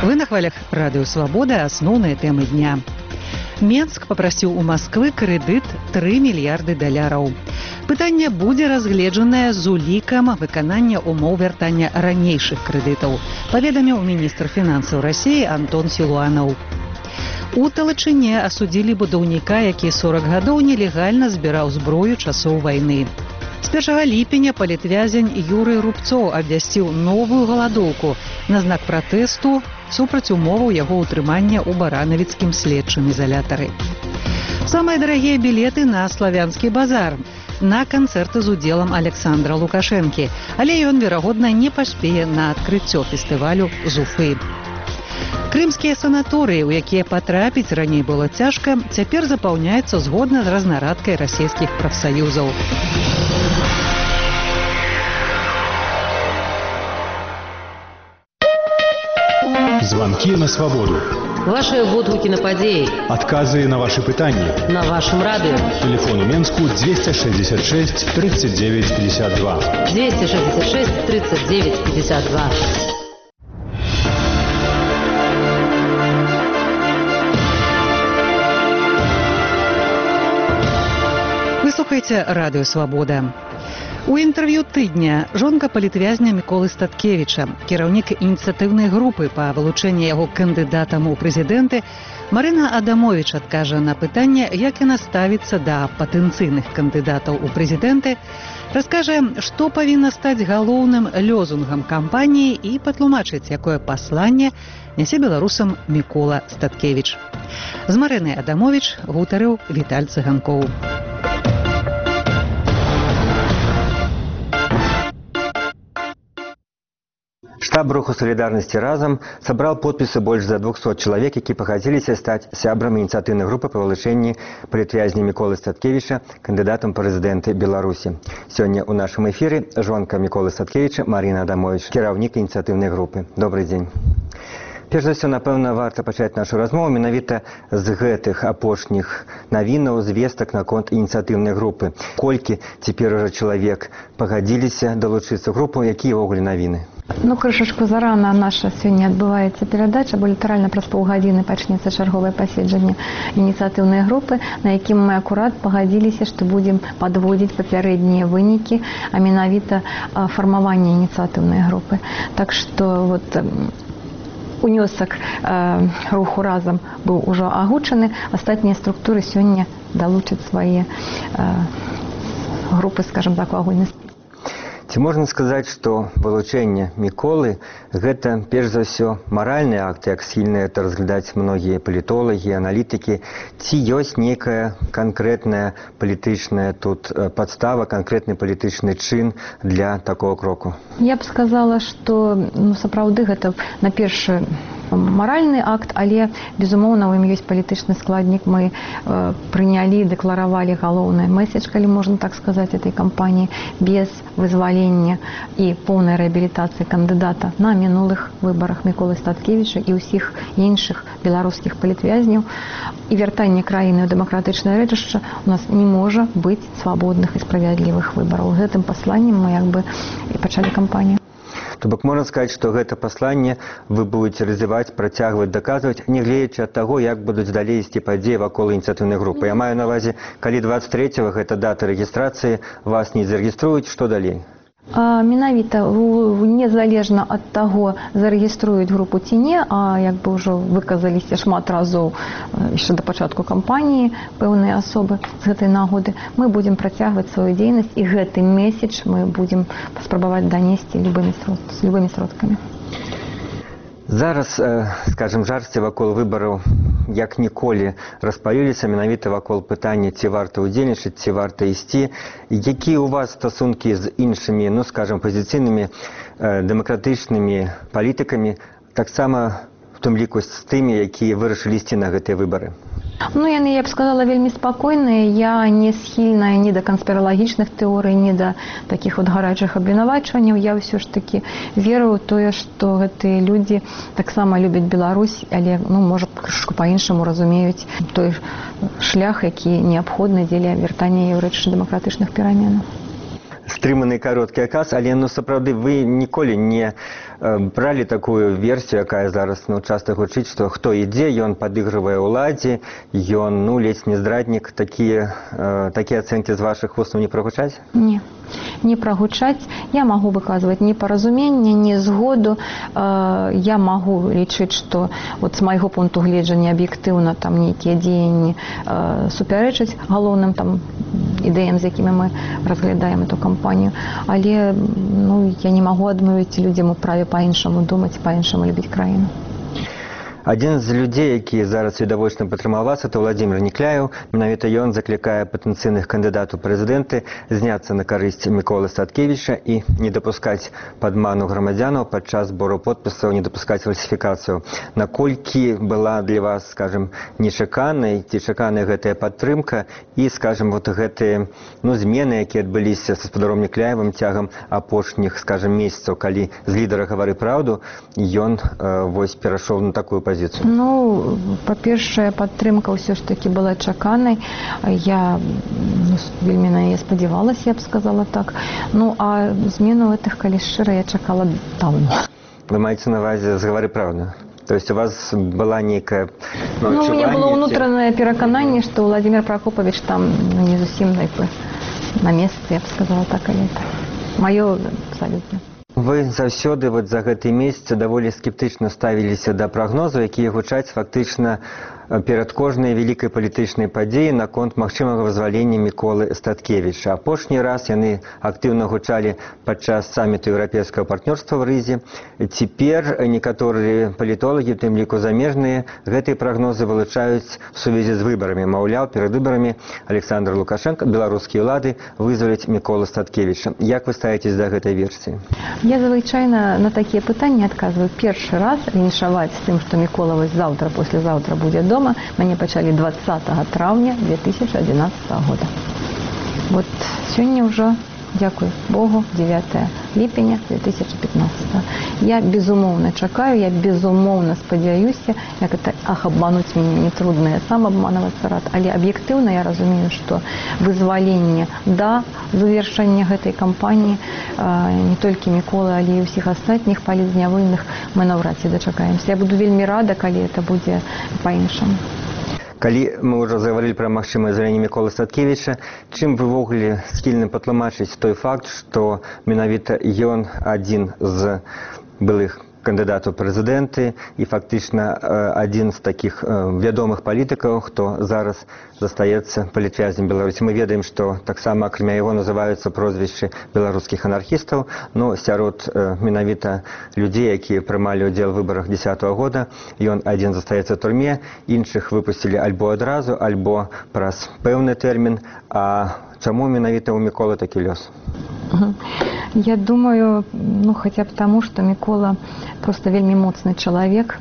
Вы на хвалях радыё «Свабода», асноўныя тэмы дня. Менск папрасіў у Масквы крэдыт 3 мільярды даляраў. Пытанне будзе разгледжанае з улікам выканання умоў вяртання ранейшых крэдытаў, паведаміў міністр фінансаў Расіі Антон Сілуанаў. У Талачыне асудзілі будаўніка, які 40 гадоў нелегальна збіраў зброю часоў вайны. З 1 ліпеня палітвязень Юрый Рубцоў абвясціў новую галадоўку на знак пратэсту супраць умоваў яго ўтрымання ў баранавіцкім следчым изолятары. Самыя дарагія білеты на славянскі базар, на канцэрты з удзелам Александра Лукашэнкі, але ён, верагодна, не паспее на адкрыццё фестывалю з Уфы. Крымскія санаторыі, у якія патрапіць раней было цяжка, цяпер запаўняюцца згодна з разнарадкай расійскіх прафсаюзаў. Звонки на свободу. Ваши водгуки на подеи. Отказы на ваши пытания. На вашем радио. Телефон у Менску 266 39 52. 266 39 52. Вы слухаеце радыё «Свабода». У інтэрв'ю тыдня жонка палітвязня Міколы Статкевіча, кіраўнік ініцыятыўнай групы па вылучэнні яго кандыдатам у прэзідэнты, Марына Адамовіч адкажа на пытанне, як яна ставіцца да патэнцыйных кандыдатаў у прэзідэнты, раскажа, што павінна стаць галоўным лёзунгам кампаніі і патлумачыць, якое пасланне нясе беларусам Мікола Статкевіч. З Марынай Адамовіч гутарыў Віталь Цыганкоў. Штаб руху «Солидарности разом» собрал подписы больше за 200 человек, которые погодились стать сябрами инициативной группы по вылучению палітвязня Миколы Статкевича кандидатом в президенты Беларуси. Сегодня у нашем эфире жонка Миколы Статкевича Марина Адамович, кіраўнік инициативной группы. Добрый день. Перш за ўсё, напэўна, варта пачаць нашу размову менавіта з гэтых апошніх навінаў, звестак наконт ініцыятыўнай групы. Колькі цяпер ужо чалавек пагадзіліся далучыцца ў групу, якія ўвогуле навіны? Крышачку зарана наша сёння адбываецца перадача, бо літаральна праз паўгадзіны пачнецца чарговае паседжанне ініцыятыўнай групы, на якім мы акурат пагадзіліся, што будзем падводзіць папярэднія вынікі, а менавіта фармавання ініцыятыўнай групы. Так што унёсак руху разам быў ужо агучаны, астатнія структуры сёння далучаць свае групы, скажем так, у агульнасці. Ці можна сказаць, што вылучэнне Міколы – гэта, перш за ўсё, маральны акт, як схільны это разглядаць многія палітолагі, аналітыкі, ці ёсць нейкая канкрэтная палітычная тут падстава, канкрэтны палітычны чын для такого кроку? Я б сказала, што сапраўды гэта на першы маральны акт, але, безумоўна, у ім ёсць палітычны складнік. Мы прынялі, дэкларавалі галоўны месседж, калі можна так сказаць, этой кампаніі, без вызвалення і поўнай рэабілітацыі кандыдата на мінулых выбарах Міколы Статкевіча і ўсіх іншых беларускіх палітвязняў. І вяртанне краіны ў дэмакратычнае рэчышча у нас не можа быць свабодных і справядлівых выбараў. Гэтым пасланнем мы і пачалі кампанію. То бок можна сказаць, што гэта пасланне вы будете развіваць, працягваць, даказваць, не гледзячы ад таго, як будуць далей ісці падзеі вакол ініцыятыўнай групы. Я маю на ўвазе, калі 23-го гэта дата рэгістрацыі, вас не зарэгіструюць, што далей? Менавіта, незалежна ад таго, зарэгіструюць групу ці не, а як бы ўжо выказаліся шмат разоў яшчэ да пачатку кампаніі пэўныя асобы з гэтай нагоды, мы будзем працягваць сваю дзейнасць, і гэты месседж мы будзем спрабаваць данесці любымі сродкамі. Зараз, скажем, жарсці вакол выбараў як ніколі распаліліся менавіта вакол пытання, ці варта ўдзельнічаць, ці варта ісці. Якія у вас стасункі з іншымі, скажем, пазіцыйнымі дэмакратычнымі палітыкамі, таксама в тым ліку з тымі, якія вырашылі ісці на гэтыя выбары? Яны, я б сказала, вельмі спакойныя. Я не схільная ні да канспіралагічных тэорый, ні да такіх гарачых абвінавачванняў. Я ўсё ж такі веру ў тое, што гэтыя людзі таксама любяць Беларусь, але, можа, крышку па-іншаму разумеюць той шлях, які неабходны дзеля вяртання еўрапейскіх дэмакратычных пераменаў. стрыманы кароткі адказ, але ну сапраўды вы ніколі не бралі такую версію, якая зараз часта гучыць, што хто ідзе, ён падыгрывае ўладзе, ён ледзь не здраднік. Такія ацэнкі з вашых вуснаў не прагучаць? Не прагучаць. Я магу выказваць непаразуменне, незгоду. Я магу лічыць, што з майго пункту гледжання аб'ектыўна там нейкія дзеянні супярэчаць галоўным там ідэям, з якімі мы разглядаем эту кампанію. Але я не магу адмовіць людзям у праве па-іншаму думаць, па-іншаму любіць краіну. Адзін з людзей, які зараз відавочна падтрымаў вас, это Владзімір Нікляеў. Менавіта ён заклікае патэнцыйных кандыдатаў прэзідэнты зняцца на карысць Міколы Статкевіча і не дапускаць падману грамадзянаў падчас збору подпісаў, не дапускаць фальсіфікацыю. Наколькі была для вас, скажем, нечаканай ці чаканая гэтая падтрымка і, скажем, гэтыя змены, якія адбыліся са спадаром Нікляевым цягам апошніх, скажем, месяцаў, калі з лідара «Гавары праўду» ён перайшоў на такую пазіцыю? Па-першае, падтрымка ўсё ж такі была чаканай. Я вельмі на яе спадзявалася, я б сказала так. А змену гэтых, калі шчыра, я чакала даўно. Вы маеце на ўвазе з «Гавары праўду»? То есть у вас была нейкая у меня было ўнутранае перакананне, што Владзімір Пракопавіч там не зусім на месцы, я б сказала так, але это маё абсалютна. Вы заўсёды за гэты месяц даволі скептычна ставіліся да прагнозаў, якія гучаць фактычна перад кожнай вялікай палітычнай падзеяй наконт магчымага вызвалення Міколы Статкевіча. Апошні раз яны актыўна гучалі падчас саміту еўрапейскага партнёрства ў Рызе. Цяпер некаторыя палітолагі, у тым ліку замежныя, гэтыя прагнозы вылучаюць у сувязі з выбарамі. Маўляў, перад выбарамі Александр Лукашенко, беларускія ўлады вызваляць Міколу Статкевіча. Як вы ставіцесь да гэтай версіі? Я звычайна на такія пытанні адказваю. Першы раз віншаваць з тым, што Мікола заўтра, паслязаўтра будзе дома, мяне пачалі 20 траўня 2011 года. Сёння ўжо, дзякуй Богу, 9 ліпеня 2015. Я безумоўна чакаю, я безумоўна спадзяюся, як это абмануць мяне нетрудна, я сам абманавацца рад, але аб'ектыўна я разумею, што вызваленне да завяршэння гэтай кампаніі не толькі Міколы, але і ўсіх астатніх палітзнявольных мы наўрад ці дачакаемся. Я буду вельмі рада, калі это будзе па-іншаму. Калі мы ўжо загаварылі пра магчымае звальненне Міколы Статкевіча, чым вы ўвогуле схільны патлумачыць той факт, што менавіта ён адзін з былых кандыдатаў прэзідэнты і фактычна адзін з такіх вядомых палітыкаў, хто зараз застаецца палітвязнем Беларусі. Мы ведаем, што таксама акрамя яго называюцца прозвішчы беларускіх анархістаў, сярод менавіта людзей, якія прымалі ўдзел у выбарах 2010 года, ён адзін застаецца ў турме, іншых выпусцілі альбо адразу, альбо праз пэўны тэрмін. А чаму менавіта ў Міколы такі лёс? Я думаю, хотя б таму, што Мікола просто вельмі моцны чалавек,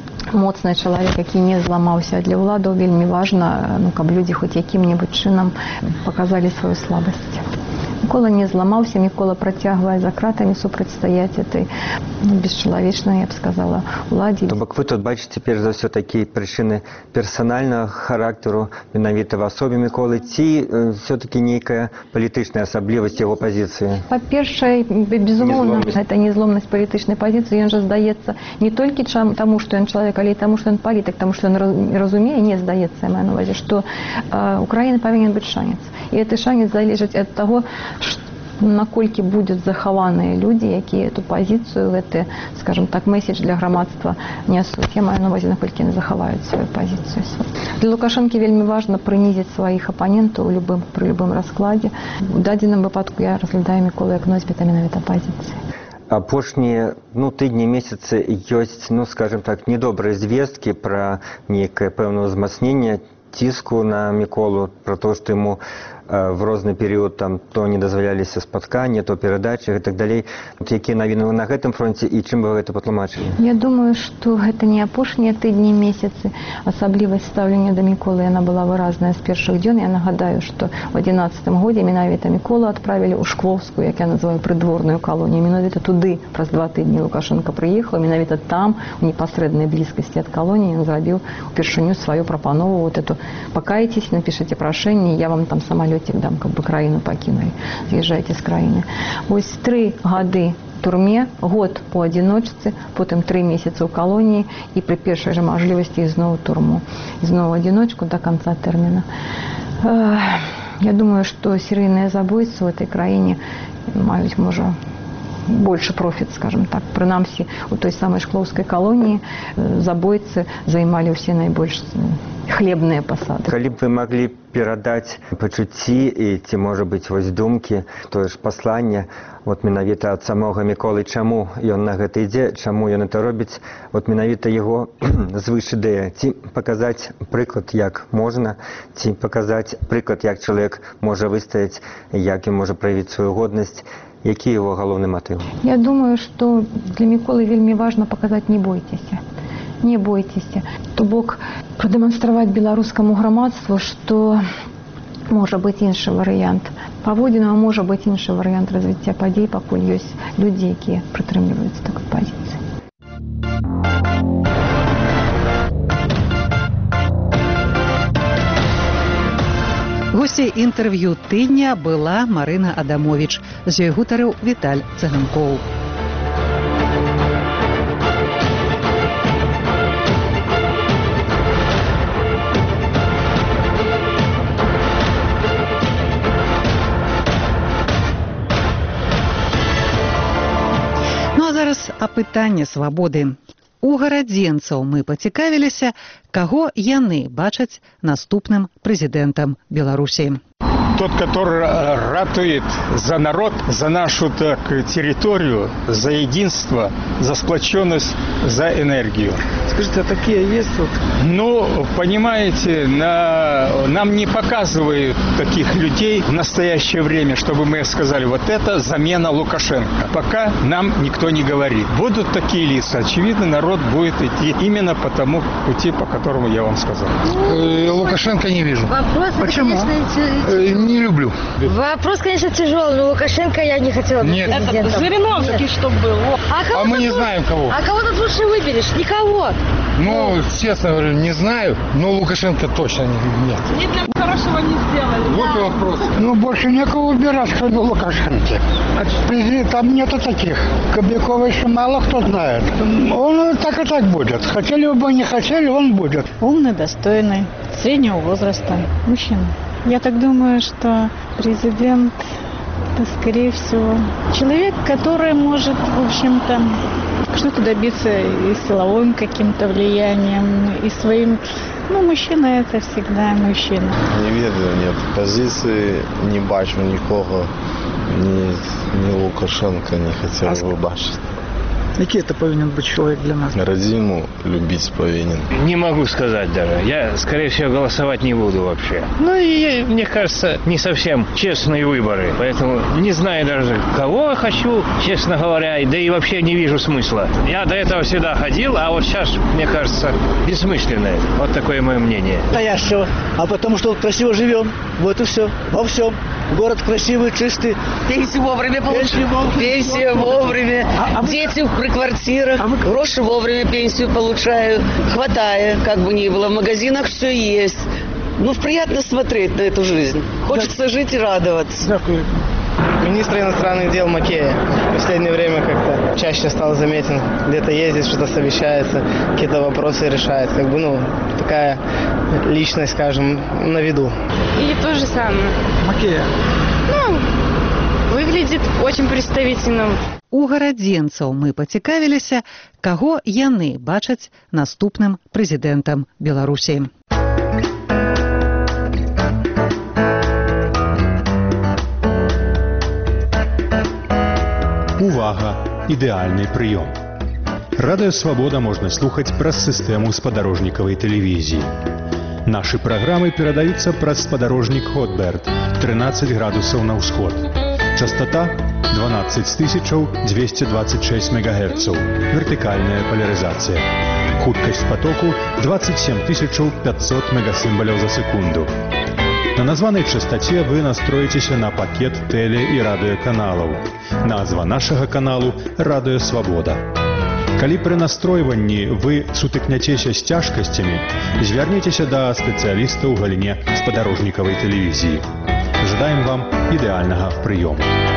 які не зламаўся. Для ўладаў вельмі важна, каб людзі хоць якім-небудзь чынам паказалі сваю слабасць. Мікола не зламаўся, Мікола працягвае за кратамі супрацьстаяць этой бесчалавечнай, я б сказала, уладзе. То бок вы тут бачыце перш за ўсё такія прычыны персанальнага характару менавіта в асобе Міколы, ці все-таки нейкая палітычная асаблівасць яго пазіцыі? Па-першае, безумоўна, гэта незломнасць палітычнай пазіцыі. Ён жа здаецца не толькі таму, што ён чалавек, але і таму, што ён палітык, таму што ён разумее, не здаецца, я маю на ўвазе, што Украіны павінен быць шанец. І гэты шанец залежыць ад таго, наколькі будуць захаваныя людзі, якія эту пазіцыю, гэты, скажем так, месседж для грамадства нясуць. Я маю на ўвазе, наколькі яны захаваюць сваю пазіцыю. Для Лукашэнкі вельмі важна прынізіць сваіх апанентаў пры любым раскладзе. У дадзеным выпадку я разглядаю Міколу як носьбіта менавіта пазіцыі. Апошнія тыдні, месяцы ёсць, скажем так, недобрыя звесткі пра нейкае пэўнае ўзмацненне ціску на Міколу, пра то, што яму в розны перыяд то не дазваляліся спатканні, то перадачы і так далей. Якія навіны на гэтым фронце і чым вы гэта патлумачылі? Я думаю, што гэта не апошнія тыдні, месяцы. Асаблівасць стаўлення да Міколы, яна была выразная з першых дзён. Я нагадаю, што ў 2011 годзе менавіта Міколу адправілі ў Шклоўскую, як я называю, прыдворную калонію. Менавіта туды праз 2 тыдні Лукашенко прыехаў. Менавіта там, у непасрэднай блізкасці ад калоніі, ён зрабіў упершыню сваю прапанову. Эту «Покайтесь, напишите прошение, я вам там самолет живете там, как бы краіну пакінули, з'язджаеце з краіны. Вось 3 гады в турме, год по адзіночцы, потым 3 месяцы ў калоніі і пры першай жа мажлівасці ізноў у турму, ізноў адзіночку до конца тэрміна. Я думаю, што серыйныя забойцы ў этой краіне маюць, можа, больше профит, скажем так. Прынамсі, у той самай шклоўскай калоніі забойцы займалі ўсе найбольш хлебныя пасады. Калі б вы маглі перадаць пачуцці і ці, можа быць, вось думкі, тое ж пасланне, вот менавіта ад самога Міколы, чаму ён на гэта ідзе, чаму ён это робіць, вот менавіта яго звыш ідэя, ці паказаць прыклад, як можна, ці паказаць прыклад, як чалавек можа выстаяць, як ён можа праявіць сваю годнасць. Які его галоўны матыў? Я думаю, што для Міколы вельмі важна паказаць не бойцеся. Не бойцеся. То бок прадэманстраваць беларускаму грамадству, што можа быць іншы варыянт паводзінаў, можа быць іншы варыянт развіцця падзей, пакуль ёсць людзі, якія прытрымліваюцца такой пазіцыі. Госцей інтэрв'ю тыдня была Марына Адамовіч. З ёй гутарыў Віталь Цыганкоў. Ну а зараз апытанне свабоды. У гарадзенцаў мы пацікавіліся, каго яны бачаць наступным прэзідэнтам Беларусі. Тот, который ратует за народ, за нашу территорию, за единство, за сплоченность, за энергию. Скажите, а такие есть? Ну, понимаете, нам не показывают таких людей в настоящее время, чтобы мы сказали, вот это замена Лукашенко. Пока нам никто не говорит. Будут такие лица. Очевидно, народ будет идти именно по тому пути, по которому я вам сказал. Лукашенко не вижу. Вопрос, почему? Не люблю. Вопрос, конечно, тяжелый, но Лукашенко я не хотела быть президентом. Жириновский, чтобы был. А мы не знаем кого. А кого тут лучше выберешь? Никого. Ну, честно говорю, не знаю, но Лукашенко точно нет. Ни для хорошего не сделали. Вот и вопрос. Ну, больше некого выбирать, кроме Лукашенко. Там нету таких. Кобякова еще мало кто знает. Он так и так будет. Хотели бы, не хотели, он будет. Умный, достойный, среднего возраста мужчина. Я так думаю, что президент, это, скорее всего, человек, который может, в общем-то, что-то добиться и силовым каким-то влиянием, и своим... Ну, мужчина – это всегда мужчина. Не ведаю, нет позиции, не бачу нікого, ні Лукашенка не хотел бы бачить. Який это повинен быть человек для нас? Родину любить повинен. Не могу сказать даже. Я, скорее всего, голосовать не буду вообще. Ну и, мне кажется, не совсем честные выборы. Поэтому не знаю даже, кого я хочу, честно говоря. Да и вообще не вижу смысла. Я до этого всегда ходил, а вот сейчас, мне кажется, бессмысленно. Вот такое мое мнение. Настоящего. А потому что красиво живем. Вот и все. Во всем. Город красивый, чистый. Пенсию вовремя получили. Пенсию вовремя. Дети при квартирах. Гроши вовремя пенсию получаю. Хватает, как бы ни было. В магазинах все есть. Ну, приятно смотреть на эту жизнь. Хочется жить и радоваться. Дякую. Министр иностранных дел Макея в последнее время как-то чаще стал заметен. Где-то ездит, что-то совещается, какие-то вопросы решает. Как бы, ну, такая личность, скажем, на виду. И то же самое. Макея. Ну, выглядит очень представительным. У гарадзенцаў мы пацікавіліся, каго яны бачаць наступным прэзідэнтам Беларусі. Увага! Ідэальны прыём. Радыё Свабода можна слухаць праз сістэму спадарожнікавай тэлевізіі. Нашы праграмы перадаюцца праз спадарожнік Хотберт 13 градусаў на ўсход. Частота 12226 МГц. Вертыкальная поляризація. Хуткасць потоку 27500 мегасімбаляў за секунду. На названай частоце вы настроіцеся на пакет тэле- і радыёканалаў. Назва нашага каналу «Радыё Свабода». Калі пры настройванні вы сутыкняцеся з цяжкасцямі, звярніцеся да спецыяліста ў галіне спадарожнікавай тэлевізіі. Желаем вам идеального приема.